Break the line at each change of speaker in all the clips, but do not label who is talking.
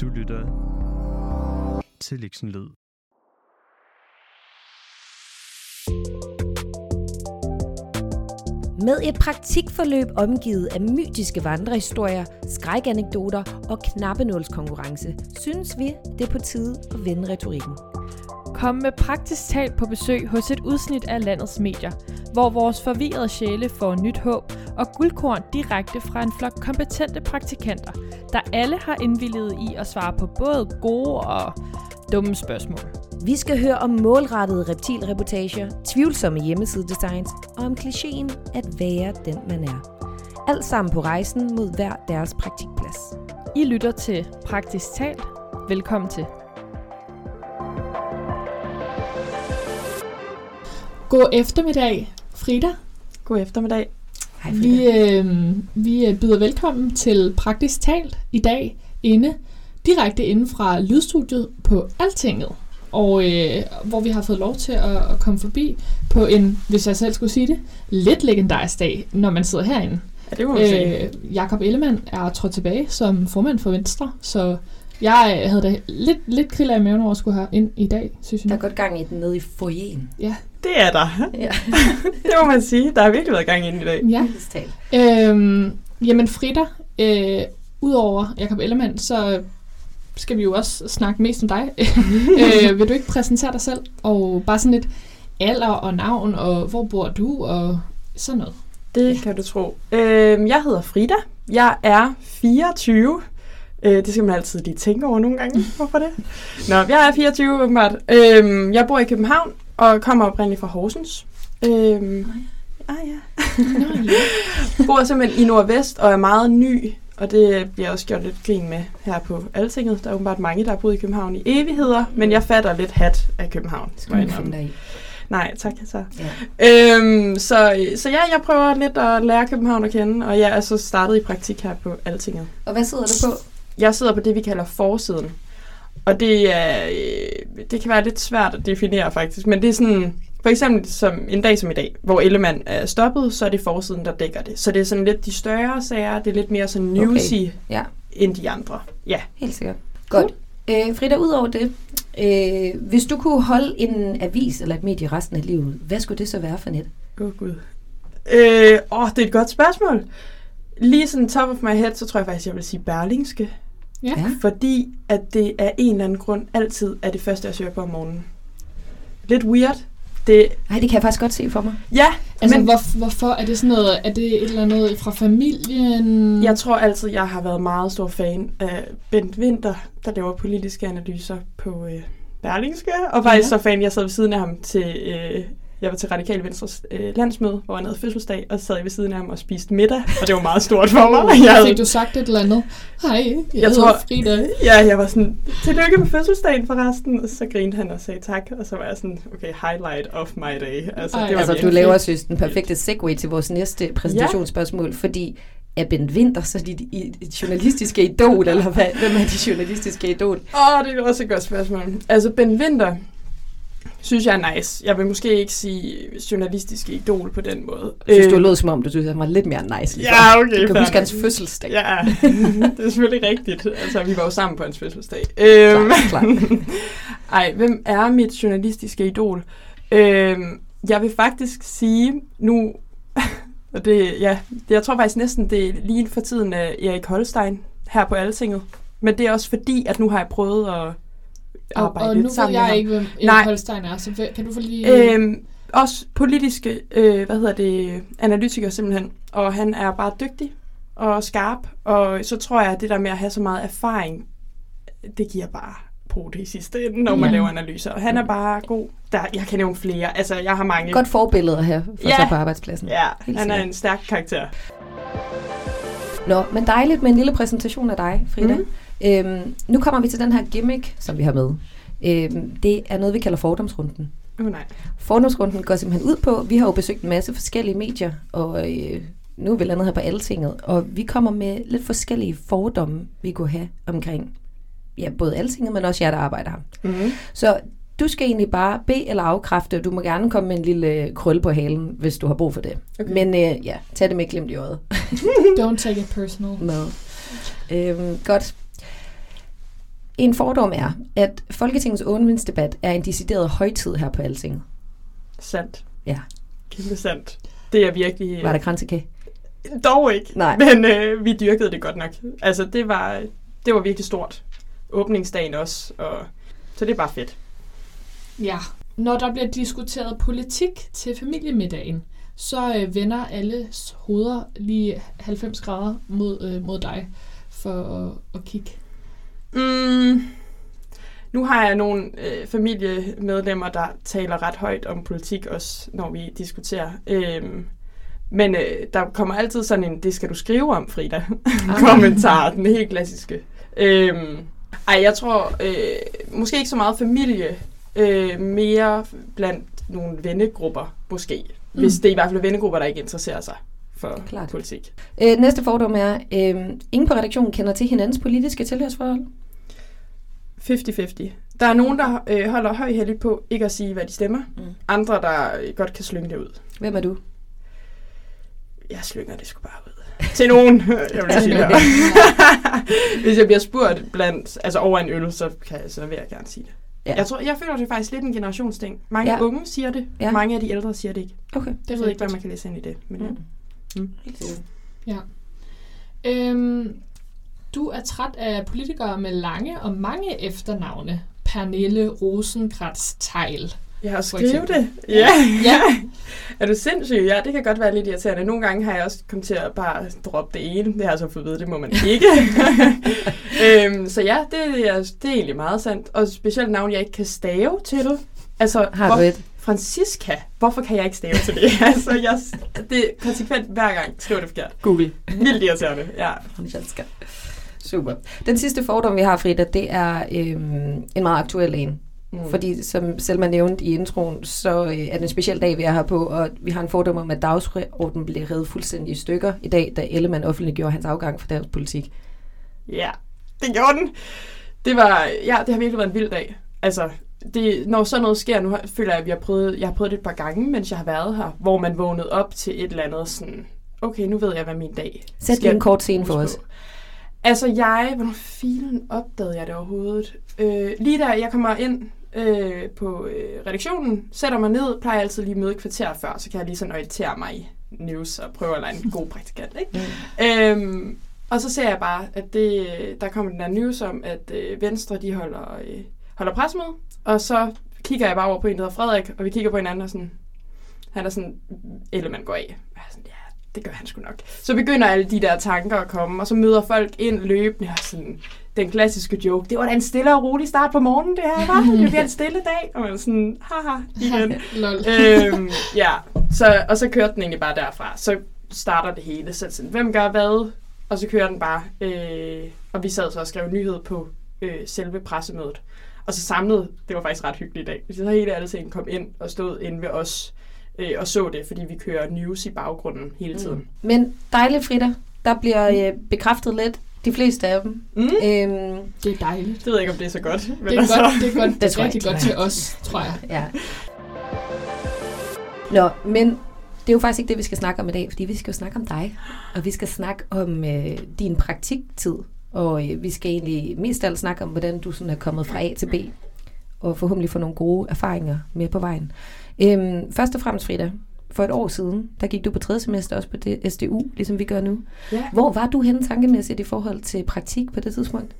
Du lytter til Lektion Lyd.
Med et praktikforløb omgivet af mytiske vandrehistorier, skrækanekdoter og knappenålskonkurrence, synes vi, det er på tide at vende retorikken.
Kom med praktisk talt på besøg hos et udsnit af landets medier, hvor vores forvirrede sjæle får nyt håb og guldkorn direkte fra en flok kompetente praktikanter, der alle har indvilliget i at svare på både gode og dumme spørgsmål.
Vi skal høre om målrettede reptilreportager, tvivlsomme hjemmesidedesigns og om klichéen at være den man er. Alt sammen på rejsen mod hver deres praktikplads.
I lytter til Praktisk Talt. Velkommen til.
God eftermiddag, Frida.
God eftermiddag.
Hej Frida.
Vi byder velkommen til Praktisk Talt i dag direkte inde fra lydstudiet på Altinget. Og hvor vi har fået lov til at komme forbi på en, hvis jeg selv skulle sige det, lidt legendarisk dag, når man sidder herinde.
Ja, det må man sige.
Jakob Ellemann er trådt tilbage som formand for Venstre, så jeg havde da lidt kriller i maven over at skulle have ind i dag, synes jeg.
Der er godt gang i den nede i foyeren.
Ja.
Det er der.
Ja.
Det må man sige. Der har virkelig været gang i i dag.
Ja. Jamen Frida, udover Jakob Ellemann, så skal vi jo også snakke mest om dig. Vil du ikke præsentere dig selv? Og bare sådan lidt alder og navn, og hvor bor du, og sådan noget.
Det kan du tro. Jeg hedder Frida. Jeg er 24. Det skal man altid lige tænke over nogle gange. Hvorfor det? Nå, jeg er 24 åbenbart. Jeg bor i København og kommer oprindeligt fra Horsens. Jeg bor simpelthen i Nordvest og er meget ny. Og det bliver også gjort lidt grin med her på Altinget. Der er åbenbart mange, der har boet i København i evigheder, men jeg fatter lidt hat af København.
Skal man finde dig i?
Nej, tak. Så.
Ja.
Så jeg prøver lidt at lære København at kende, og jeg er så startet i praktik her på Altinget.
Og hvad sidder du på?
Jeg sidder på det, vi kalder forsiden. Og det kan være lidt svært at definere faktisk, men det er sådan, for eksempel som en dag som i dag, hvor Ellemann er stoppet, så er det forsiden, der dækker det. Så det er sådan lidt de større sager, det er lidt mere sådan newsy end de andre. Ja.
Helt sikkert. Godt. Frida, udover det, hvis du kunne holde en avis eller et medie resten af livet, hvad skulle det så være for net?
Gud. Det er et godt spørgsmål. Lige sådan top of my head, så tror jeg faktisk, jeg vil sige Berlingske.
Ja.
Fordi at det af en eller anden grund altid er det første, jeg søger på om morgenen. Lidt weird.
Nej, det kan jeg faktisk godt se for mig.
Ja,
altså,
men
hvorfor? Er det sådan noget, er det et eller andet fra familien?
Jeg tror altid, jeg har været meget stor fan af Bent Winther, der laver politiske analyser på Berlingske. Og faktisk så fan, jeg sad ved siden af ham til... Jeg var til Radikale Venstres landsmøde, hvor han havde fødselsdag, og så sad jeg ved siden af ham og spiste middag, og det var meget stort for mig.
Fik du sagt et eller andet? Hej, jeg
tror
Frida.
Ja, jeg var sådan, tillykke med fødselsdagen forresten, og så grinede han og sagde tak, og så var jeg sådan, okay, highlight of my day. Altså,
du laver, synes den perfekte segue til vores næste præsentationsspørgsmål, fordi er Bent Winther så dit journalistiske idol, eller hvem er dit journalistiske idol?
Det er også et godt spørgsmål. Altså, Bent Winther synes jeg er nice. Jeg vil måske ikke sige journalistiske idol på den måde.
Jeg synes, du lød som om, du synes, han var lidt mere nice.
Ja, okay.
Du kan huske hans fødselsdag.
Ja, det er selvfølgelig rigtigt. Altså, vi var jo sammen på hans fødselsdag.
Klar.
Ej, hvem er mit journalistiske idol? Jeg vil faktisk sige nu, og jeg tror faktisk næsten, det er lige for tiden af Erik Holstein her på Altinget. Men det er også fordi, at nu har jeg prøvet at arbejde
og
lidt
nu
sammen
ved jeg ikke, hvem Erik Holstein er, så kan du få lige...
Også politiske, analytiker simpelthen, og han er bare dygtig og skarp, og så tror jeg, at det der med at have så meget erfaring, det giver bare på det i sidste ende, når man laver analyser, og han er bare god. Jeg kan nævne flere, altså jeg har mange...
Godt forbilleder her for så på arbejdspladsen.
Ja, han er en stærk karakter.
Nå, men dejligt med en lille præsentation af dig, Frida. Nu kommer vi til den her gimmick, som vi har med. Det er noget, vi kalder fordomsrunden.
Nej.
Fordomsrunden går simpelthen ud på, vi har jo besøgt en masse forskellige medier, og nu er vi landet her på Altinget, og vi kommer med lidt forskellige fordomme, vi kunne have omkring både Altinget, men også jer, der arbejder her. Mm-hmm. Så du skal egentlig bare bede eller afkræfte, og du må gerne komme med en lille krølle på halen, hvis du har brug for det. Okay. Men tag det med glimt i øjet.
Don't take it personal.
No. Godt. En fordom er, at Folketingets åbningsdebat er en decideret højtid her på Altinget.
Sandt.
Ja.
Kæmpe sandt. Det er virkelig...
Var der kransekage?
Dog ikke.
Nej.
Men vi dyrkede det godt nok. Altså, det var virkelig stort. Åbningsdagen også. Så det er bare fedt.
Ja. Når der bliver diskuteret politik til familiemiddagen, så vender alles hoveder lige 90 grader mod dig for at kigge.
Nu har jeg nogle familiemedlemmer, der taler ret højt om politik også, når vi diskuterer. Men der kommer altid sådan en, det skal du skrive om, Frida, kommentar, den helt klassiske. Jeg tror måske ikke så meget familie, mere blandt nogle vennegrupper, måske. Hvis det er i hvert fald vennegrupper, der ikke interesserer sig for politik.
Næste fordom er, ingen på redaktionen kender til hinandens politiske tilhørsforhold.
50-50. Der er nogen, der holder højhelligt på ikke at sige, hvad de stemmer. Andre, der godt kan slynge det ud.
Hvem er du?
Jeg slynger det sgu bare ud. Til nogen, jeg vil sige det. Hvis jeg bliver spurgt over en øl, så vil jeg gerne sige det. Ja. Jeg føler, det er faktisk lidt en generationsting. Mange unge siger det, mange af de ældre siger det ikke.
Okay.
Det ved ikke, hvad man kan læse ind i det. Men
ja. Du er træt af politikere med lange og mange efternavne. Pernille Rosenkrantz-Theil.
Jeg har skrevet det. Ja. Er du sindssyg? Ja, det kan godt være lidt irriterende. Nogle gange har jeg også kommet til at bare droppe det ene. Det har jeg så fået ved, det må man ikke. Så ja, det er egentlig meget sandt. Og specielt navn, jeg ikke kan stave til. Altså,
har du et?
Francisca. Hvorfor kan jeg ikke stave til det? Altså, det er konsekvent hver gang skriver det forkert.
Google.
Vildt irriterende, ja.
Francisca. Super. Den sidste fordom, vi har, Frida, det er en meget aktuel en. Fordi som Selma nævnte i introen, så er det en speciel dag, vi er her på, og vi har en fordom om, at dagsordenen blev revet fuldstændig i stykker i dag, da Ellemann offentliggjorde hans afgang fra dansk politik.
Ja, det gjorde den. Det har virkelig været en vild dag. Altså, når sådan noget sker, nu føler jeg, at jeg har prøvet det et par gange, mens jeg har været her, hvor man vågnede op til et eller andet sådan, okay, nu ved jeg, hvad min dag
Sæt lige en kort scene for os.
Altså hvornår filen opdagede jeg det overhovedet? Lige da jeg kommer ind på redaktionen, sætter mig ned, plejer jeg altid lige møde et kvarter før, så kan jeg lige sådan orientere mig i news og prøve at lege en god praktikant, ikke? Og så ser jeg bare, at der kommer den der news om, at Venstre, de holder pressemøde, og så kigger jeg bare over på en, der hedder Frederik, og vi kigger på hinanden og sådan, han er sådan, Ellemann går af. Jeg er sådan, ja, det gør han sgu nok. Så begynder alle de der tanker at komme, og så møder folk ind løbende, og sådan, den klassiske joke, det var da en stille og rolig start på morgenen, det her, var. Det bliver en stille dag, og man sådan, haha, igen. Og så kørte den egentlig bare derfra. Så starter det hele, så sådan, hvem gør hvad? Og så kører den bare, og vi sad så og skrev nyhed på selve pressemødet. Og så samlede, det var faktisk ret hyggeligt i dag. Så hele Altinget kom ind og stod inde ved os og så det, fordi vi kører news i baggrunden hele tiden.
Men dejligt, Frida. Der bliver bekræftet lidt. De fleste af dem.
Det er dejligt.
Det ved jeg ikke, om det er så godt. Men
det er godt. Det er rigtig godt til os, tror jeg.
Ja. Nå, men det er jo faktisk ikke det, vi skal snakke om i dag, fordi vi skal jo snakke om dig. Og vi skal snakke om din praktiktid. Og vi skal egentlig mest af alt snakke om, hvordan du sådan er kommet fra A til B. Og forhåbentlig få nogle gode erfaringer med på vejen. Først og fremmest, Frida, for et år siden, der gik du på 3. semester også på SDU, ligesom vi gør nu. Ja. Hvor var du henne tankemæssigt i forhold til praktik på det tidspunkt?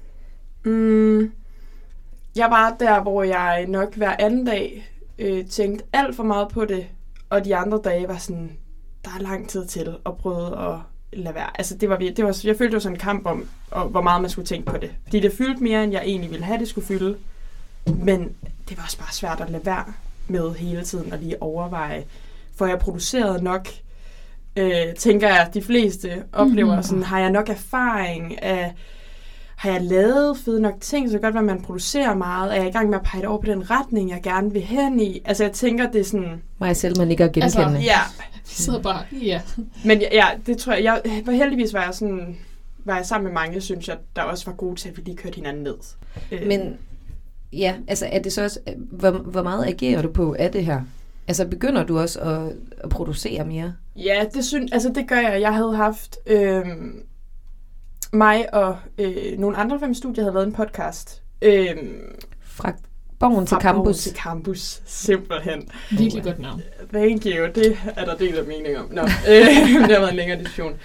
Jeg var der, hvor jeg nok hver anden dag tænkte alt for meget på det, og de andre dage var sådan, der er lang tid til, og prøvede at lade være. Altså, jeg følte jo sådan en kamp om, hvor meget man skulle tænke på det. Fordi det fyldte mere, end jeg egentlig ville have, det skulle fylde. Men det var også bare svært at lade være med hele tiden, og lige overveje, for jeg produceret nok, tænker jeg, de fleste oplever sådan, har jeg nok erfaring, har jeg lavet fede nok ting, så det kan godt være, at man producerer meget, er jeg i gang med at pege over på den retning, jeg gerne vil hen i. Altså jeg tænker, det er sådan...
Mig selv, man ikke er genkendende. Altså,
ja.
Så bare, ja.
Men ja, det tror jeg, heldigvis var jeg sammen med mange, synes jeg, der også var gode til, at vi lige kørte hinanden ned.
Men ja, altså er det så også, hvor meget agerer du på af det her? Altså begynder du også at producere mere? Ja,
det gør jeg. Jeg havde haft mig og nogle andre fra mit studie havde lavet en podcast,
Fra Borgen til Campus.
Borgen til Campus, simpelthen.
Virkelig godt navn.
Thank you, det er der del af mening om. Det har været en længere diskussion.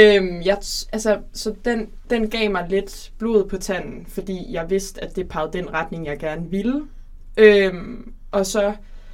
Så den gav mig lidt blod på tanden, fordi jeg vidste, at det pegede den retning, jeg gerne ville. Og så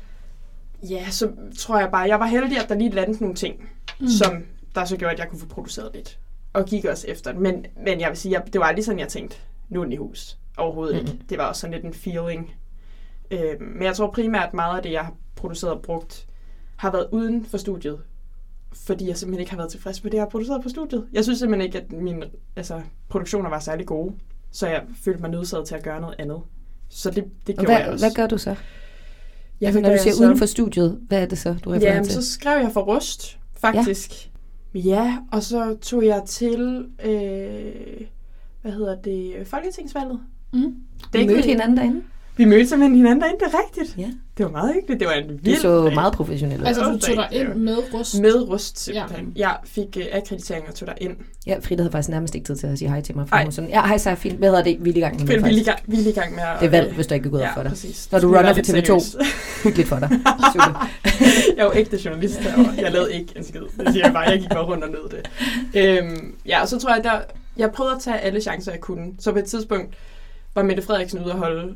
tror jeg bare, jeg var heldig, at der lige landede nogle ting, som der så gjorde, at jeg kunne få produceret lidt. Og gik også efter det. Men jeg vil sige, det var aldrig sådan, jeg tænkte, nu er den i hus. Overhovedet ikke. Det var også sådan lidt en feeling. Men jeg tror primært meget af det, jeg har produceret og brugt, har været uden for studiet. Fordi jeg simpelthen ikke har været tilfreds med det, jeg har produceret på studiet. Jeg synes simpelthen ikke, at mine produktioner var særlig gode. Så jeg følte mig nødsaget til at gøre noget andet. Så det gjorde jeg også.
Hvad gør du så?
Ja,
når du siger uden for studiet, hvad er det så, du refererer til?
Så skrev jeg for Rust, faktisk. Ja, og så tog jeg til, Folketingsvalget.
Vi mødte hinanden derinde.
Vi mødte simpelthen hinanden derinde, det er rigtigt.
Ja.
Det var meget hyggeligt. Det var en vild
Du så meget professionelt ud.
Altså, du tog dig ind med Rust?
Med Rust, simpelthen. Jeg fik akkreditering og tog dig ind.
Ja, Frida havde faktisk nærmest ikke tid til at sige hej til mig. Sådan, hej, så er fint. Hvad hedder det? Vi er i gang med
Vi er i gang med at...
Det er valg, hvis du ikke er gået op for dig.
Præcis.
Når du runner for TV2. Hyggeligt for dig. Super.
Jeg var ægte journalist herovre. Jeg lavede ikke en skid. Det siger jeg bare. Jeg gik bare rundt og nød det. Og så tror jeg, jeg prøvede at tage alle chancer, jeg kunne. Så på et tidspunkt var Mette Frederiksen ude at holde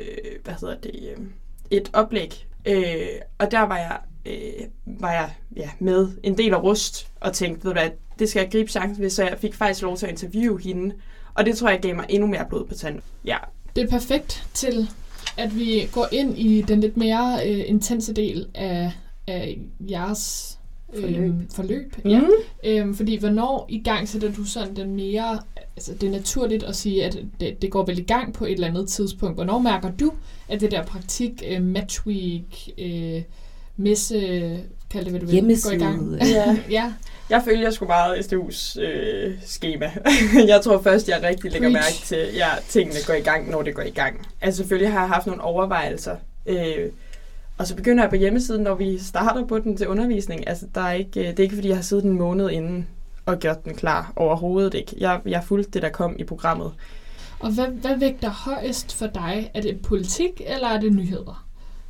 et oplæg. Og der var jeg med en del af Rust og tænkte, ved du hvad, det skal jeg gribe chancen ved, så jeg fik faktisk lov til at interviewe hende. Og det tror jeg gav mig endnu mere blod på tanden. Ja. Det
er perfekt til, at vi går ind i den lidt mere intense del af jeres forløb. Ja. Fordi hvornår i gang sætter du sådan den mere, altså det er naturligt at sige, at det går vel i gang på et eller andet tidspunkt. Hvornår mærker du, at det der praktik, matchweek, messe, kald det hvad du vil, går i gang?
Ja. Jeg følger sgu meget SDU's schema. Jeg tror først, jeg rigtig lægger mærke til, at tingene går i gang, når det går i gang. Altså selvfølgelig har jeg haft nogle overvejelser. Og så begynder jeg på hjemmesiden, når vi starter på den til undervisning. Altså, det er ikke, fordi jeg har siddet en måned inden og gjort den klar. Overhovedet ikke. Jeg fulgte det, der kom i programmet.
Og hvad vægter højest for dig? Er det politik, eller er det nyheder?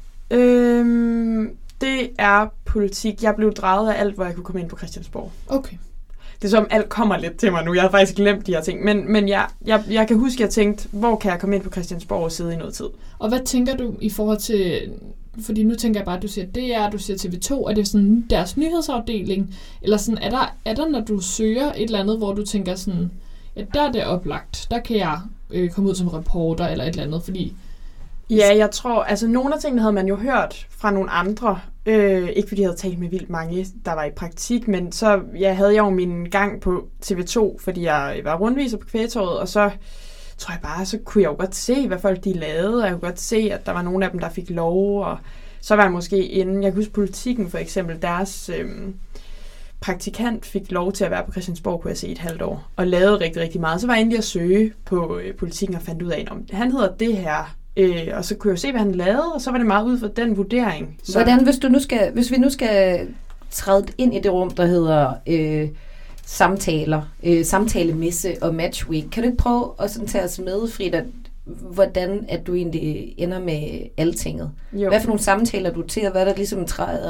Det er politik. Jeg blev draget af alt, hvor jeg kunne komme ind på Christiansborg.
Okay.
Det er som, alt kommer lidt til mig nu. Jeg har faktisk glemt de her ting. Men jeg kan huske, at jeg tænkte, hvor kan jeg komme ind på Christiansborg og sidde i noget tid? Og
hvad tænker du i forhold til... Fordi nu tænker jeg bare, at du siger DR, du siger TV2, er det sådan deres nyhedsafdeling? Eller sådan, er der, når du søger et eller andet, hvor du tænker sådan, ja, der er det oplagt, der kan jeg komme ud som reporter eller et eller andet, fordi...
Ja, jeg tror, altså nogle af tingene havde man jo hørt fra nogle andre, ikke fordi jeg havde talt med vildt mange, der var i praktik, men så havde jeg jo min gang på TV2, fordi jeg var rundviser på Kvægtorvet, og så tror jeg bare, så kunne jeg jo godt se, hvad folk de lavede, og jeg kunne godt se, at der var nogle af dem, der fik lov, og så var jeg måske inden, jeg kan huske Politikken for eksempel, deres praktikant fik lov til at være på Christiansborg, kunne jeg se et halvt år, og lavede rigtig, rigtig meget. Så var jeg endelig at søge på Politikken og fandt ud af, om han hedder det her, og så kunne jeg jo se, hvad han lavede, og så var det meget ud fra den vurdering. Så.
Hvordan, hvis vi nu skal træde ind i det rum, der hedder samtalemesse og matchweek, kan du ikke prøve at sådan tage os med, Frida, hvordan at du egentlig ender med Altinget? Jo. Hvad for nogle samtaler du til, og hvad der ligesom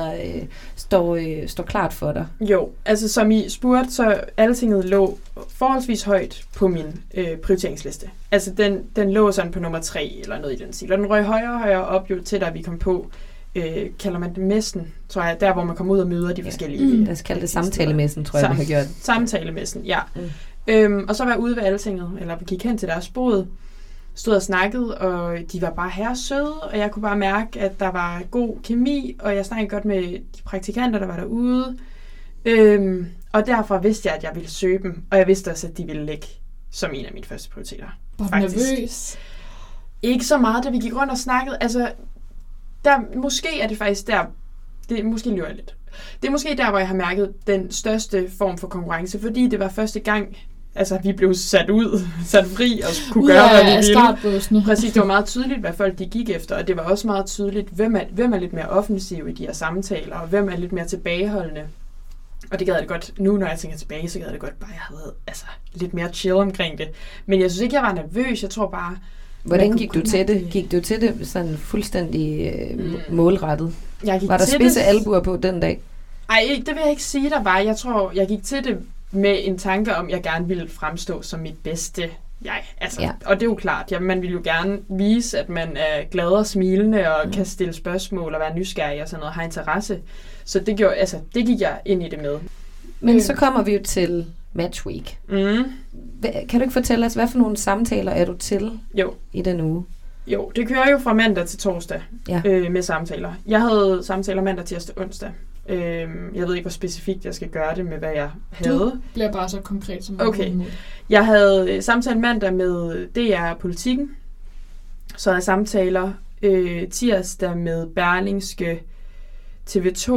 står klart for dig?
Jo, altså som I spurgte, så Altinget lå forholdsvis højt på min prioriteringsliste. Altså den lå sådan på nummer 3 eller noget i den stil, og den røg højere og højere op, jo tættere vi kom på. Kalder man det messen, tror jeg, der hvor man kommer ud og møder de forskellige...
Lad os kalde det samtalemessen, tror jeg, vi har gjort.
Samtalemessen, ja. Og så var jeg ude ved Altinget, eller vi gik hen til deres bod, stod og snakkede, og de var bare her søde, og jeg kunne bare mærke, at der var god kemi, og jeg snakkede godt med de praktikanter, der var derude. Og derfor vidste jeg, at jeg ville søge dem, og jeg vidste også, at de ville ligge som en af mine første prioriteter.
Var du nervøs?
Ikke så meget, da vi gik rundt og snakkede. Altså, måske er det faktisk der, måske lyver jeg lidt. Det er måske der, hvor jeg har mærket den største form for konkurrence, fordi det var første gang, altså vi blev sat fri og kunne gøre, hvad vi ville. Præcis, det var meget tydeligt, hvad folk de gik efter, og det var også meget tydeligt, hvem er lidt mere offensiv i de her samtaler, og hvem er lidt mere tilbageholdende. Og det gad jeg det godt, nu når jeg tænker tilbage, så gad jeg det godt bare, jeg havde lidt mere chill omkring det. Men jeg synes ikke, jeg var nervøs, jeg tror bare,
Hvordan gik du til det? Gik du til det sådan fuldstændig målrettet? Var der spidse albuer på den dag?
Ej, det vil jeg ikke sige, der var. Jeg tror, jeg gik til det med en tanke om, at jeg gerne ville fremstå som mit bedste jeg. Altså, ja. Og det er jo klart, man vil jo gerne vise, at man er glad og smilende og kan stille spørgsmål og være nysgerrig og sådan noget, har interesse. Så det gik jeg ind i det med.
Men så kommer vi jo til Match Week. Kan du ikke fortælle os, hvad for nogle samtaler er du til i den uge?
Jo, det kører jo fra mandag til torsdag med samtaler. Jeg havde samtaler mandag, tirsdag, onsdag. Jeg ved ikke, hvor specifikt jeg skal gøre det med, hvad jeg havde.
Du bliver bare så konkret som
okay. Jeg havde samtale mandag med DR Politikken. Så havde jeg samtaler tirsdag med Berlingske, TV2,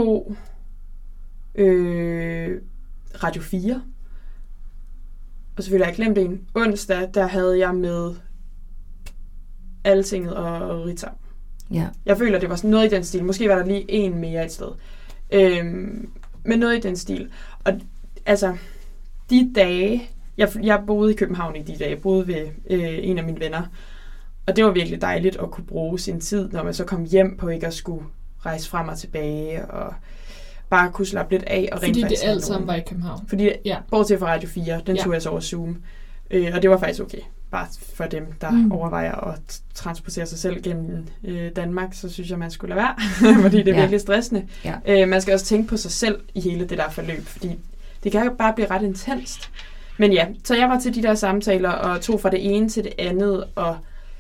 Radio 4. Og selvfølgelig har jeg glemt en. Onsdag, der havde jeg med Altinget og Ritzau.
Ja. Jeg
føler, det var sådan noget i den stil. Måske var der lige en mere et sted. Men noget i den stil. Og altså, de dage... Jeg boede i København i de dage. Jeg boede ved en af mine venner. Og det var virkelig dejligt at kunne bruge sin tid, når man så kom hjem på ikke at skulle rejse frem og tilbage, og bare kunne slappe lidt af. Og
fordi det alt sammen var i København.
Fordi, bortset fra Radio 4, den tog jeg så over Zoom. Og det var faktisk okay. Bare for dem, der overvejer at transportere sig selv gennem Danmark, så synes jeg, man skulle lade være, fordi det er virkelig stressende. Ja. Man skal også tænke på sig selv i hele det der forløb, fordi det kan jo bare blive ret intenst. Men ja, så jeg var til de der samtaler, og tog fra det ene til det andet, og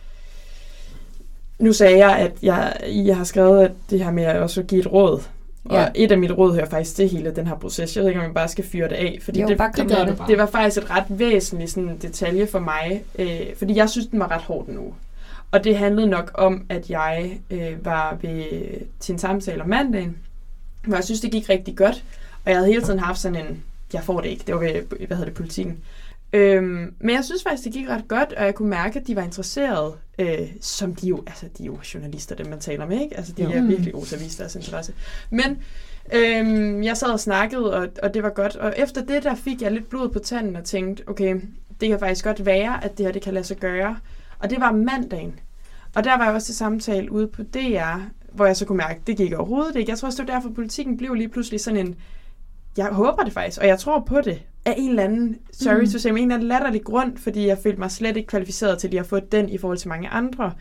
nu sagde jeg, at jeg har skrevet at det her med at også give et råd. Og et af mit råd hører faktisk til hele den her proces. Jeg ved ikke, om jeg bare skal fyre det af, fordi det var faktisk et ret væsentligt sådan, detalje for mig, fordi jeg synes, den var ret hård nu. Og det handlede nok om, at jeg var til en samtale om mandagen, hvor jeg synes, det gik rigtig godt, og jeg havde hele tiden haft sådan en, jeg får det ikke, det var ved, Politikken. Men jeg synes faktisk, det gik ret godt, og jeg kunne mærke, at de var interesserede, som de er jo journalister, dem man taler med, ikke? Altså, de er virkelig gode til at vise deres interesse. Men jeg sad og snakkede, og det var godt, og efter det der fik jeg lidt blod på tanden og tænkte, okay, det kan faktisk godt være, at det her, det kan lade sig gøre. Og det var mandagen. Og der var jeg også til samtale ude på DR, hvor jeg så kunne mærke, at det gik overhovedet ikke. Jeg tror også, det var derfor, Politikken blev lige pludselig sådan en, jeg håber det faktisk, og jeg tror på det, af en eller anden, en eller anden latterlig grund, fordi jeg følte mig slet ikke kvalificeret til lige at få den i forhold til mange andre.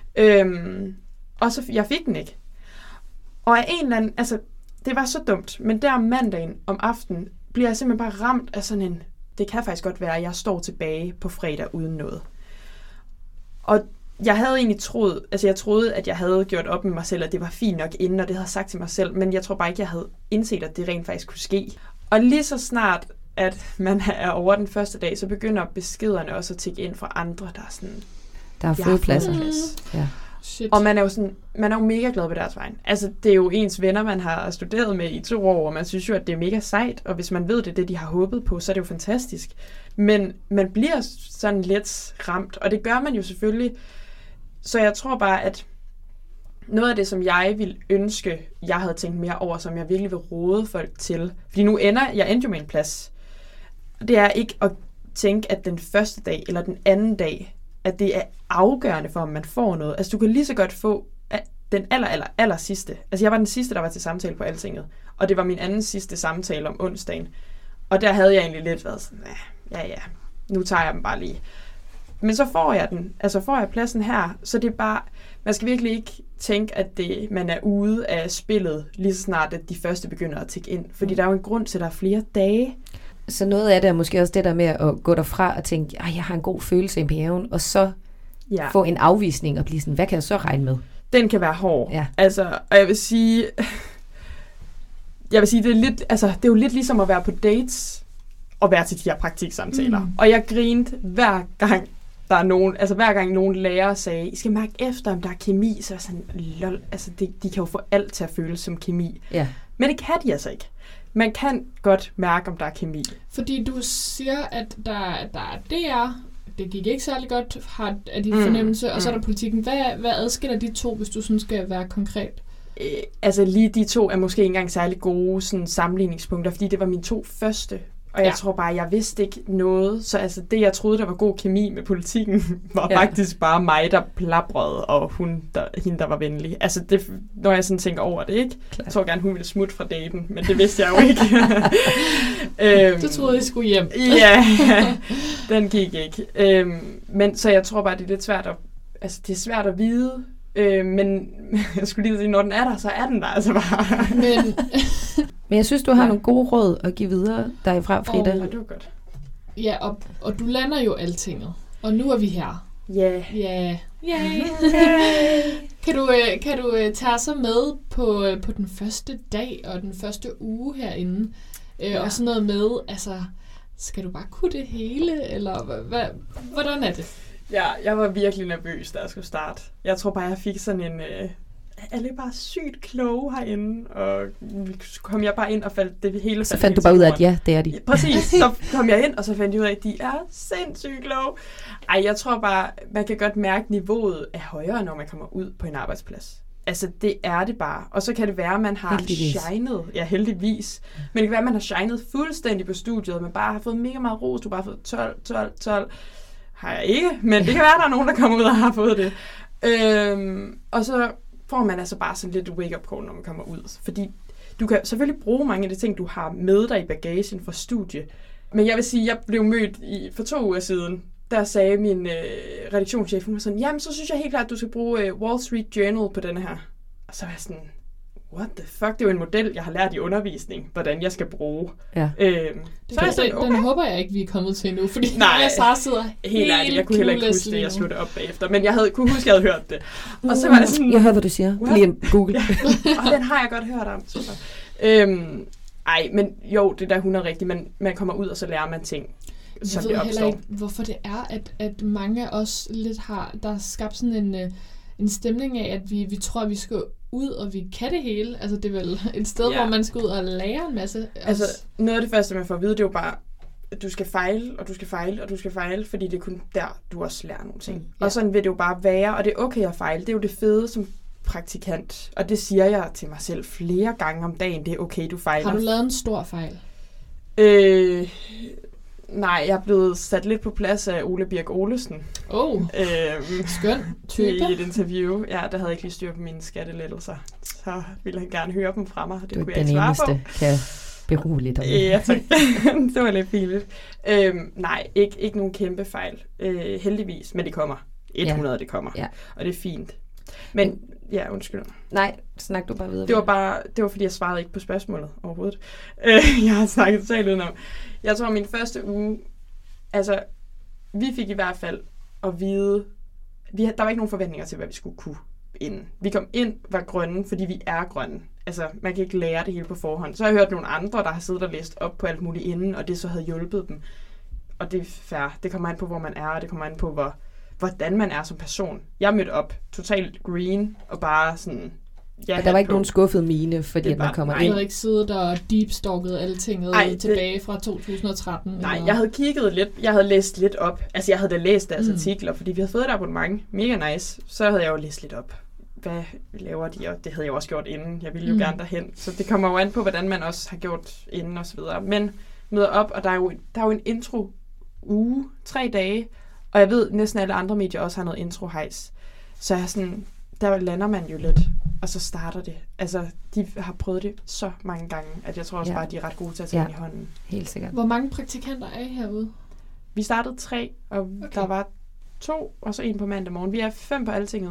Og så, jeg fik den ikke. Og af en eller anden, altså, det var så dumt, men der om mandagen om aftenen, bliver jeg simpelthen bare ramt af sådan en, det kan faktisk godt være, at jeg står tilbage på fredag uden noget. Og jeg havde egentlig jeg troede, at jeg havde gjort op med mig selv, at det var fint nok inden, og det havde jeg sagt til mig selv, men jeg tror bare ikke, jeg havde indset, at det rent faktisk kunne ske. Og lige så snart, at man er over den første dag, så begynder beskederne også at tikke ind fra andre, der er sådan,
der er fået pladser.
Ja. Shit. Og man er jo mega glad på deres vejen. Altså, det er jo ens venner, man har studeret med i 2 år, og man synes jo, at det er mega sejt, og hvis man ved det, de har håbet på, så er det jo fantastisk. Men man bliver sådan lidt ramt, og det gør man jo selvfølgelig. Så jeg tror bare, at noget af det, som jeg ville ønske, jeg havde tænkt mere over, som jeg virkelig vil råde folk til, fordi nu jeg endte jo med en plads, det er ikke at tænke, at den første dag eller den anden dag, at det er afgørende for, om man får noget. Altså, du kan lige så godt få den aller sidste. Altså, jeg var den sidste, der var til samtale på Altinget, og det var min anden sidste samtale om onsdagen. Og der havde jeg egentlig lidt været sådan, ja, nu tager jeg dem bare lige. Men så får jeg den, altså får jeg pladsen her, så det er bare, man skal virkelig ikke tænke, at man er ude af spillet, lige så snart, at de første begynder at tikke ind. Fordi der er jo en grund til, at der er flere dage.
Så noget af det er måske også det der med at gå derfra og tænke, jeg har en god følelse i maven, og så få en afvisning og blive sådan, hvad kan jeg så regne med?
Den kan være hård. Ja. Altså, og jeg vil sige, det er lidt, altså, det er jo lidt ligesom at være på dates og være til de her praktiksamtaler. Og jeg grinte hver gang, der er nogen, altså hver gang nogen lærer sagde, I skal mærke efter, om der er kemi, så er sådan, lol, altså de kan jo få alt til at føles som kemi. Ja. Men det kan de altså ikke. Man kan godt mærke, om der er kemi.
Fordi du siger, at der er DR, det gik ikke særlig godt, af din fornemmelse, og så er der Politikken. Hvad adskiller de to, hvis du sådan skal være konkret?
Altså lige de to er måske ikke engang særlig gode sådan, sammenligningspunkter, fordi det var mine 2 første. Og jeg tror bare, jeg vidste ikke noget. Så altså, det, jeg troede, der var god kemi med politikken, var faktisk bare mig, der plabrede, og hende, der var venlig. Altså, det, når jeg sådan tænker over det, ikke? Klar. Jeg tror gerne, hun ville smutte fra daten, men det vidste jeg jo ikke.
Du troede, I skulle hjem.
Ja, den gik ikke. Men så jeg tror bare, det er lidt svært det er svært at vide. Men jeg skulle lige sige, når den er der, så er den der altså bare.
Men jeg synes, du har nogle gode råd at give videre derfra, Frida.
Ja, det var godt.
Ja, og du lander jo altinget. Og nu er vi her.
Ja.
Ja. Kan du tage sig med på den første dag og den første uge herinde? Og sådan noget med, altså, skal du bare kunne det hele? Eller hvordan er det?
Ja, jeg var virkelig nervøs, da jeg skulle starte. Jeg tror bare, jeg fik sådan en... alle bare sygt kloge herinde, og kom jeg bare ind og faldt det hele.
Så fandt du bare ud af, at ja, det er de.
Præcis, så kom jeg ind, og så fandt jeg ud af, at de er sindssygt kloge. Ej, jeg tror bare, man kan godt mærke, at niveauet er højere, når man kommer ud på en arbejdsplads. Altså, det er det bare. Og så kan det være, at man har shined. Ja, heldigvis. Men det kan være, at man har shined fuldstændig på studiet, og man bare har fået mega meget ros. Du har bare fået 12. Har jeg ikke, men det kan være, at der er nogen, der kommer ud og har fået det. Og så får man altså bare sådan lidt wake-up call, når man kommer ud. Fordi du kan selvfølgelig bruge mange af de ting, du har med dig i bagagen fra studie. Men jeg vil sige, at jeg blev mødt for 2 uger siden. Der sagde min redaktionschef, hun var sådan, jamen så synes jeg helt klart, at du skal bruge Wall Street Journal på denne her. Og så var jeg sådan, what the fuck, det er jo en model, jeg har lært i undervisning, hvordan jeg skal bruge. Ja.
Så er sådan, okay. Den håber jeg ikke, vi er kommet til nu, fordi jeg sidder helt ærligt,
jeg kunne heller ikke huske det, jeg sluttede op bagefter, men jeg kunne huske, at jeg havde hørt det. Og så var det sådan...
Jeg hørte, hvad du siger. Lige Google.
Og den har jeg godt hørt om. Men jo, det der 100 rigtigt, men man kommer ud, og så lærer man ting, som det opstår. Jeg ved heller ikke,
hvorfor det er, at mange af os lidt har, der har skabt sådan en stemning af, at vi tror, at vi skal ud, og vi kan det hele. Altså, det er vel et sted, hvor man skal ud og lære en masse.
Altså, noget af det første, man får at vide, det er jo bare, at du skal fejle, og du skal fejle, og du skal fejle, fordi det er kun der, du også lærer nogle ting. Og sådan vil det jo bare være, og det er okay at fejle. Det er jo det fede som praktikant, og det siger jeg til mig selv flere gange om dagen. Det er okay, du fejler.
Har du lavet en stor fejl?
Nej, jeg er blevet sat lidt på plads af Ole Birk Olesen.
Skøn type.
I et interview. Ja, der havde jeg ikke lige styr på mine skattelettelser. Så ville han gerne høre dem fra mig. Det kunne jeg ikke svare på.
Du er den eneste, kan jeg berolige dig.
Ja, tak. Det var lidt fint. Nej, ikke nogen kæmpe fejl. Heldigvis, men det kommer. 100, det kommer. Ja. Og det er fint. Men, ja, undskyld.
Nej, snak du bare videre.
Det var fordi, jeg svarede ikke på spørgsmålet overhovedet. Jeg har snakket totalt udenom. Jeg tror, min første uge, altså, vi fik i hvert fald at vide, der var ikke nogen forventninger til, hvad vi skulle kunne inden. Vi kom ind, var grønne, fordi vi er grønne. Altså, man kan ikke lære det hele på forhånd. Så har jeg hørt nogle andre, der har siddet og læst op på alt muligt inden, og det så havde hjulpet dem. Og det er fair. Det kommer an på, hvor man er, og det kommer an på, hvordan man er som person. Jeg mødte op totalt green, og bare sådan...
Og der var ikke nogen skuffet mine, fordi at man kommer ind.
Jeg havde ikke siddet og deepstalket altinget tilbage fra 2013.
Nej, eller? Jeg havde kigget lidt. Jeg havde læst lidt op. Altså, jeg havde da læst deres artikler, fordi vi havde fået et abonnement. Mega nice. Så havde jeg jo læst lidt op. Hvad laver de? Og det havde jeg også gjort inden. Jeg ville jo gerne derhen. Så det kommer jo an på, hvordan man også har gjort inden og så videre. Men møder op, og der er jo en intro uge, 3 dage. Og jeg ved, næsten alle andre medier også har noget intro-hejs. Så jeg sådan... Der lander man jo lidt, og så starter det. Altså, de har prøvet det så mange gange, at jeg tror også bare, at de er ret gode til at tage i hånden.
Helt sikkert.
Hvor mange praktikanter er I herude?
Vi startede 3, og der var 2, og så 1 på mandag morgen. Vi er 5 på altinget.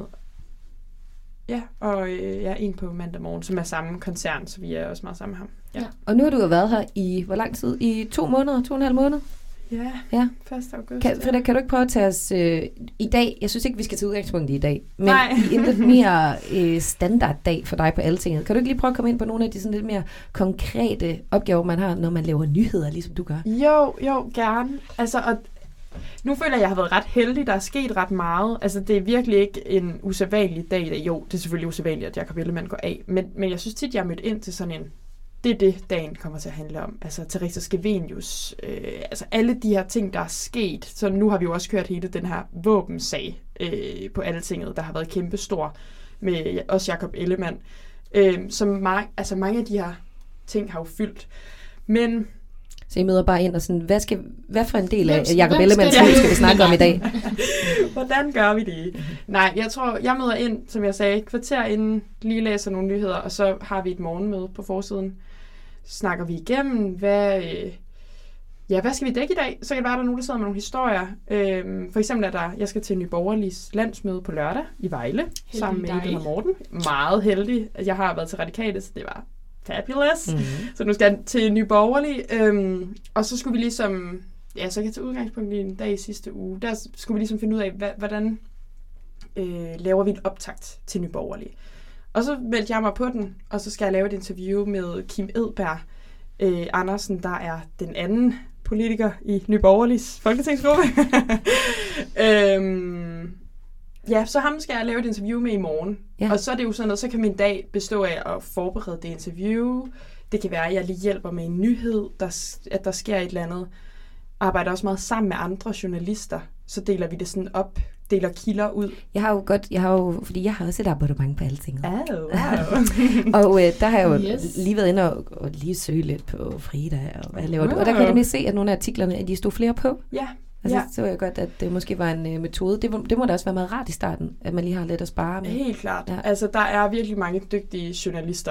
Ja, og 1 på mandag morgen, som er samme koncern, så vi er også meget sammen med ham. Ja.
Og nu har du jo været her i, hvor lang tid? I 2 måneder? 2,5 måneder?
Ja, 1. august.
Frida, kan du ikke prøve at tage os i dag? Jeg synes ikke, vi skal tage udgangspunkt i dag. Men i en lidt mere standarddag for dig på altinget. Kan du ikke lige prøve at komme ind på nogle af de sådan lidt mere konkrete opgaver, man har, når man laver nyheder, ligesom du gør?
Jo, gerne. Altså, og nu føler jeg, at jeg har været ret heldig. Der er sket ret meget. Altså, det er virkelig ikke en usædvanlig dag i dag. Jo, det er selvfølgelig usædvanligt, at Jacob Ellemann går af. Men jeg synes tit, jeg er mødt ind til sådan en... Det er det, dagen kommer til at handle om. Altså, Theresa Scavenius, altså alle de her ting, der er sket. Så nu har vi jo også kørt hele den her våbensag på altinget, der har været kæmpestor med også Jacob Ellemann. Så mange af de her ting har jo fyldt. Men...
Så I møder bare ind og sådan, hvad for en del af
Hvem
Jacob
skal
Ellemanns
det?
liv skal vi snakke om i dag?
Hvordan gør vi det? Nej, jeg tror, jeg møder ind, som jeg sagde, kvarter inden, lige læser nogle nyheder, og så har vi et morgenmøde på forsiden. Så snakker vi igennem, hvad skal vi dække i dag? Så kan det være, der er nogen, der sidder med nogle historier. For eksempel jeg skal til Nye Borgerliges landsmøde på lørdag i Vejle, sammen med Iben og Morten. Meget heldig. Jeg har været til Radikale, så det var fabulous. Så nu skal jeg til Nye Borgerlige. Og så skulle vi ligesom, så kan jeg tage udgangspunkt i en dag i sidste uge. Der skulle vi ligesom finde ud af, hvordan laver vi en optakt til Nye Borgerlige. Og så meldte jeg mig på den, og så skal jeg lave et interview med Kim Edberg Andersen, der er den anden politiker i Nye Borgerliges folketingsgruppe. Så ham skal jeg lave et interview med i morgen. Ja. Og så er det jo sådan noget, så kan min dag bestå af at forberede det interview. Det kan være, at jeg lige hjælper med en nyhed, at der sker et eller andet. Arbejder også meget sammen med andre journalister. Så deler vi det sådan op, deler kilder ud.
Fordi jeg har også et abonnement på Altinget.
Wow.
Og der har jeg jo lige været inde og lige søge lidt på Frida, og hvad laver du? Og der kan jeg nemlig se, at nogle af artiklerne, at de stod flere på.
Ja.
Så jeg godt, at det måske var en metode. Det må da også være meget rart i starten, at man lige har lidt at spare med.
Helt klart.
Ja.
Altså, der er virkelig mange dygtige journalister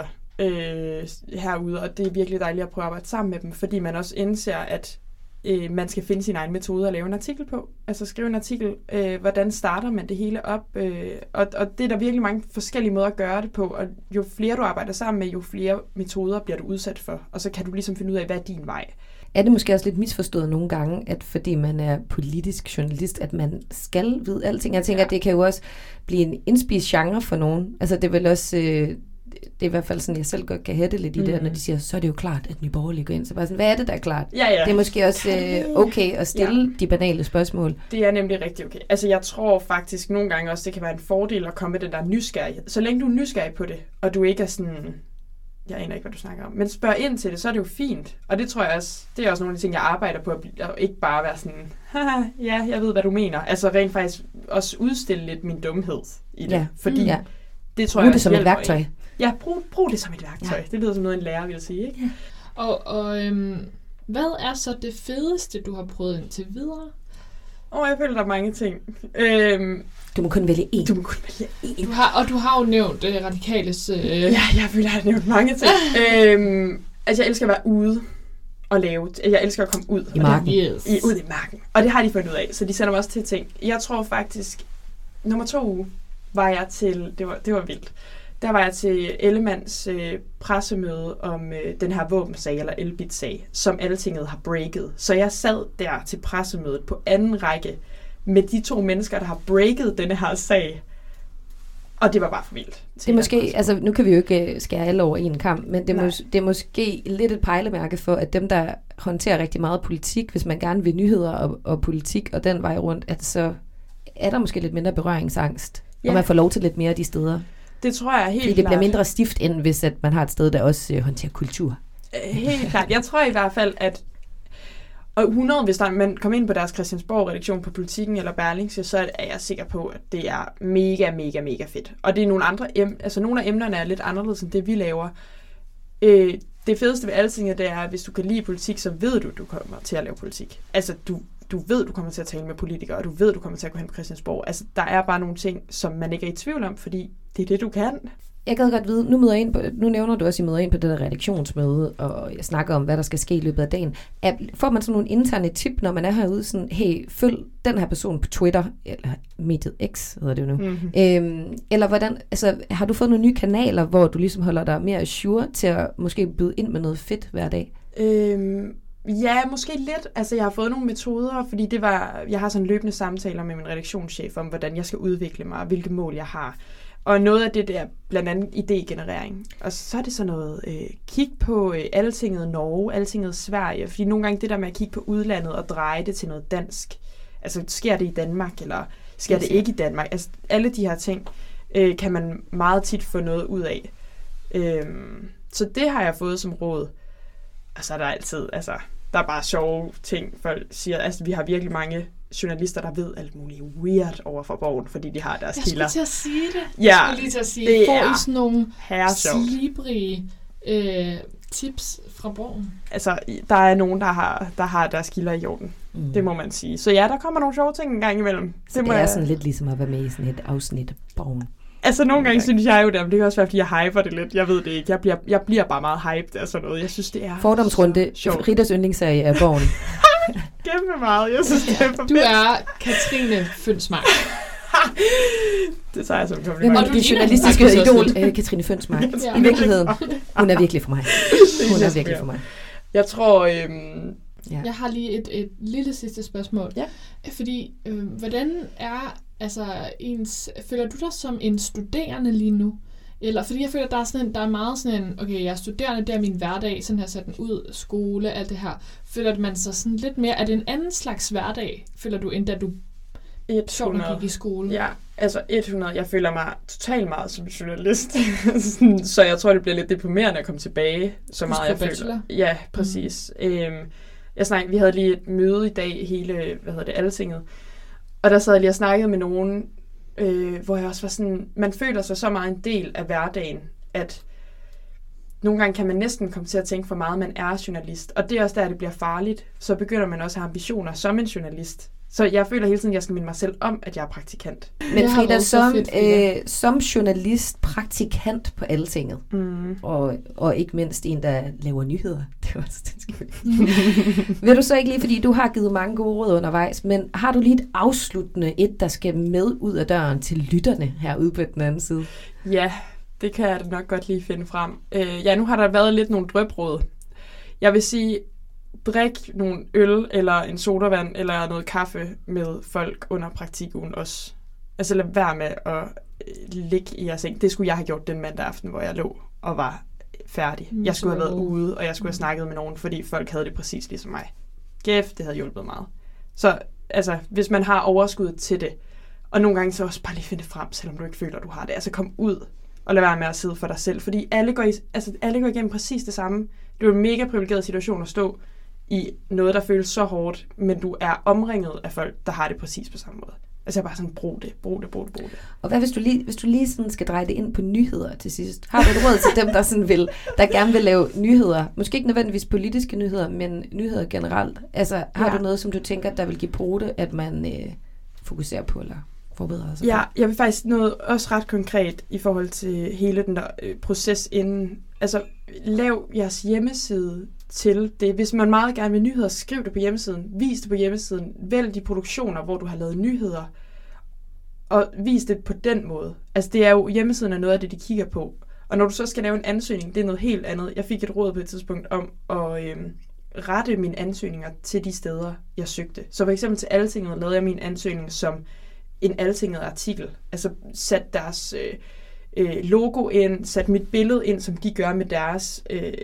herude, og det er virkelig dejligt at prøve at arbejde sammen med dem, fordi man også indser, at man skal finde sin egen metode at lave en artikel på. Altså skrive en artikel, hvordan starter man det hele op, og det er der virkelig mange forskellige måder at gøre det på, og jo flere du arbejder sammen med, jo flere metoder bliver du udsat for, og så kan du ligesom finde ud af, hvad er din vej.
Er det måske også lidt misforstået nogle gange, at fordi man er politisk journalist, at man skal vide alting? Jeg tænker, at det kan jo også blive en indspist genre for nogen. Altså det er vel også, det er i hvert fald sådan, jeg selv godt kan hætte lidt i det, når de siger, så er det jo klart, at Nye Borgerlige går ind. Så bare sådan, hvad er det, der er klart?
Ja.
Det er måske også okay at stille de banale spørgsmål.
Det er nemlig rigtig okay. Altså jeg tror faktisk nogle gange også, det kan være en fordel at komme med den der nysgerrighed. Så længe du er nysgerrig på det, og du ikke er sådan, jeg aner ikke, hvad du snakker om, men spørg ind til det, så er det jo fint. Og det tror jeg også, det er også nogle af de ting, jeg arbejder på, at ikke bare være sådan, haha, ja, jeg ved, hvad du mener. Altså rent faktisk også udstille lidt min dumhed i det. Ja. Fordi det tror jeg
det som et værktøj.
Ja, brug det som et værktøj. Ja. Det lyder som noget, en lærer vil sige, ikke?
Ja. Og hvad er så det fedeste, du har prøvet indtil videre?
Jeg føler, der er mange ting.
Du må kun vælge én.
Du har jo nævnt Radikales...
Ja, jeg føler, jeg har nævnt mange ting. Altså, jeg elsker at være ude og lave. Jeg elsker at komme ud.
I marken.
Ud i marken. Og det har de fundet ud af, så de sender mig også til ting. Jeg tror faktisk, nummer 2 uge var jeg til... Det var vildt. Der var jeg til Ellemanns pressemøde om den her våbensag, eller Elbit-sag, som Altinget har breaket. Så jeg sad der til pressemødet på anden række med de 2 mennesker, der har breaket denne her sag. Og det var bare for vildt.
Det er måske, altså nu kan vi jo ikke skære alle over en kamp, men det er måske lidt et pejlemærke for, at dem, der håndterer rigtig meget politik, hvis man gerne vil nyheder og politik og den vej rundt, at så er der måske lidt mindre berøringsangst, og man får lov til lidt mere af de steder.
Det tror jeg helt klart.
Fordi det bliver mindre stift, end hvis at man har et sted, der også håndterer kultur.
Helt klart. Jeg tror i hvert fald, at og 100, hvis man kommer ind på deres Christiansborg-redaktion på Politikken eller Berlingske, så er jeg sikker på, at det er mega, mega, mega fedt. Og det er nogle andre nogle af emnerne er lidt anderledes end det, vi laver. Det fedeste ved Altinget, det er, at hvis du kan lide politik, så ved du kommer til at lave politik. Altså, du ved, du kommer til at tale med politikere, og du ved, du kommer til at gå hen på Christiansborg. Altså, der er bare nogle ting, som man ikke er i tvivl om, fordi det er det, du kan.
Jeg gad godt vide, nu nævner du også, at I møder ind på det der redaktionsmøde, og jeg snakker om, hvad der skal ske i løbet af dagen. Får man sådan nogle interne tip, når man er herude, sådan, hey, følg den her person på Twitter, eller mediet X hedder det jo nu. Eller hvordan, altså, har du fået nogle nye kanaler, hvor du ligesom holder dig mere ajour til at måske byde ind med noget fedt hver dag?
Ja, måske lidt. Altså, jeg har fået nogle metoder, fordi jeg har sådan løbende samtaler med min redaktionschef om, hvordan jeg skal udvikle mig, og hvilke mål jeg har. Og noget af det der, blandt andet idégenerering. Og så er det sådan noget, kig på Altinget Norge, Altinget Sverige, fordi nogle gange det der med at kigge på udlandet og dreje det til noget dansk. Altså, sker det i Danmark, eller sker det ikke i Danmark? Altså, alle de her ting kan man meget tit få noget ud af. Så det har jeg fået som råd. Og så er der altid, altså, der er bare sjove ting, folk siger. Altså, vi har virkelig mange journalister, der ved alt muligt weird over for Borgen, fordi de har deres kilder.
Jeg skulle til at sige det.
Ja,
jeg skulle lige til at sige, får I sådan nogle slibrige tips fra Borgen?
Altså, der er nogen, der har deres kilder i orden. Det må man sige. Så ja, der kommer nogle sjove ting en gang imellem.
Så det er sådan lidt ligesom at være med i sådan et afsnit af Borgen.
Altså, nogle gange synes jeg jo det, men det kan også være, fordi jeg hyper det lidt. Jeg ved det ikke. Jeg bliver bare meget hyped af sådan noget. Jeg synes, det er
Fordomsrunde. Fridas yndlingsserie af Borgen.
Kæmpe meget. Jeg synes, det er for
Du er Katrine Fønsmark.
Det tager jeg som kompliment.
Og det journalistiske idol, Katrine Fønsmark. I virkeligheden. Hun er virkelig for mig. Hun er virkelig for mig.
Jeg tror...
Jeg har lige et lille sidste spørgsmål.
Ja.
Fordi, hvordan er føler du dig som en studerende lige nu? Eller, fordi jeg føler, der er meget sådan en, okay, jeg er studerende, det er min hverdag, sådan her sat den ud, skole, alt det her. Føler man sig sådan lidt mere, er det en anden slags hverdag, føler du, end da du gik i skole?
Ja, altså 100. Jeg føler mig totalt meget som journalist. Så jeg tror, det bliver lidt deprimerende at komme tilbage, så meget jeg føler. Ja, præcis. Vi havde lige et møde i dag, hele, Altinget. Og der sad jeg lige og snakkede med nogen, hvor jeg også var sådan, man føler sig så meget en del af hverdagen, at nogle gange kan man næsten komme til at tænke for meget, man er journalist. Og det er også der, det bliver farligt. Så begynder man også at have ambitioner som en journalist. Så jeg føler hele tiden, at jeg skal minde mig selv om, at jeg er praktikant.
Men Frida, som journalist, praktikant på Altinget, og ikke mindst en, der laver nyheder. Det var også Vil du så ikke lige, fordi du har givet mange gode råd undervejs, men har du lige et afsluttende der skal med ud af døren til lytterne herude på den anden side?
Ja, det kan jeg da nok godt lige finde frem. Nu har der været lidt nogle drøbråd. Jeg vil sige, drik nogle øl, eller en sodavand, eller noget kaffe med folk under praktikugen også. Altså lad være med at ligge i jeres seng. Det skulle jeg have gjort den mandag aften, hvor jeg lå og var færdig. Jeg skulle have været ude, og jeg skulle have snakket med nogen, fordi folk havde det præcis ligesom mig. Kæft, det havde hjulpet meget. Så altså, hvis man har overskud til det, og nogle gange så også bare lige finde frem, selvom du ikke føler, du har det. Altså kom ud, og lad være med at sidde for dig selv. Fordi alle går igennem præcis det samme. Det er jo en mega privilegeret situation at stå i noget, der føles så hårdt, men du er omringet af folk, der har det præcis på samme måde. Altså jeg bare sådan, brug det.
Og hvad hvis du lige sådan skal dreje det ind på nyheder til sidst? Har du et råd til dem, der gerne vil lave nyheder? Måske ikke nødvendigvis politiske nyheder, men nyheder generelt. Altså har du noget, som du tænker, der vil give pote, at man fokuserer på eller forbereder sig på?
Jeg vil faktisk noget også ret konkret i forhold til hele den der proces inden. Altså lav jeres hjemmeside til det. Hvis man meget gerne vil nyheder, skriv det på hjemmesiden. Vis det på hjemmesiden. Vælg de produktioner, hvor du har lavet nyheder. Og vis det på den måde. Altså det er jo, hjemmesiden er noget af det, de kigger på. Og når du så skal lave en ansøgning, det er noget helt andet. Jeg fik et råd på et tidspunkt om at rette mine ansøgninger til de steder, jeg søgte. Så for eksempel til Altinget lavede jeg min ansøgning som en Altinget artikel. Altså sat deres logo ind, sat mit billede ind, som de gør med deres...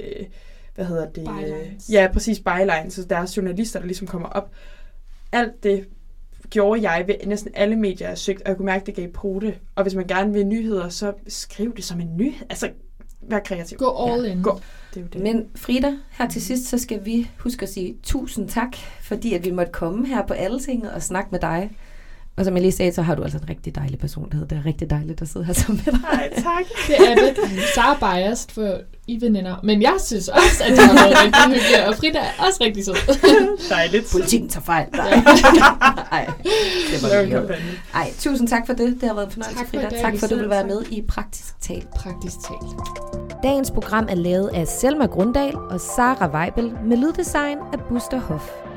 bylines.
Ja, præcis, bylines. Så deres journalister, der ligesom kommer op. Alt det gjorde jeg ved næsten alle medier, jeg søgte, og jeg kunne mærke, at det gav pote. Og hvis man gerne vil nyheder, så skriv det som en nyhed. Altså, vær kreativ.
Gå all in.
Gå. Det er jo det.
Men Frida, her til sidst, så skal vi huske at sige tusind tak, fordi at vi måtte komme her på Altinget og snakke med dig. Og som jeg lige sagde, så har du altså en rigtig dejlig personlighed. Det er rigtig dejligt at sidde her sammen med dig.
Nej, tak.
Det er det. Så er biased for I veninder. Men jeg synes også, at det har været rigtig hyggeligt. Og Frida er også rigtig sød.
Dejligt.
Politikken tager fejl. Nej. Ej, tusind tak for det. Det har været en fornøjelse, Frida. Tak for, at du vil være med i Praktisk Talt.
Praktisk Talt.
Dagens program er lavet af Selma Grundal og Sara Weibel med lyddesign af Buster Hoff.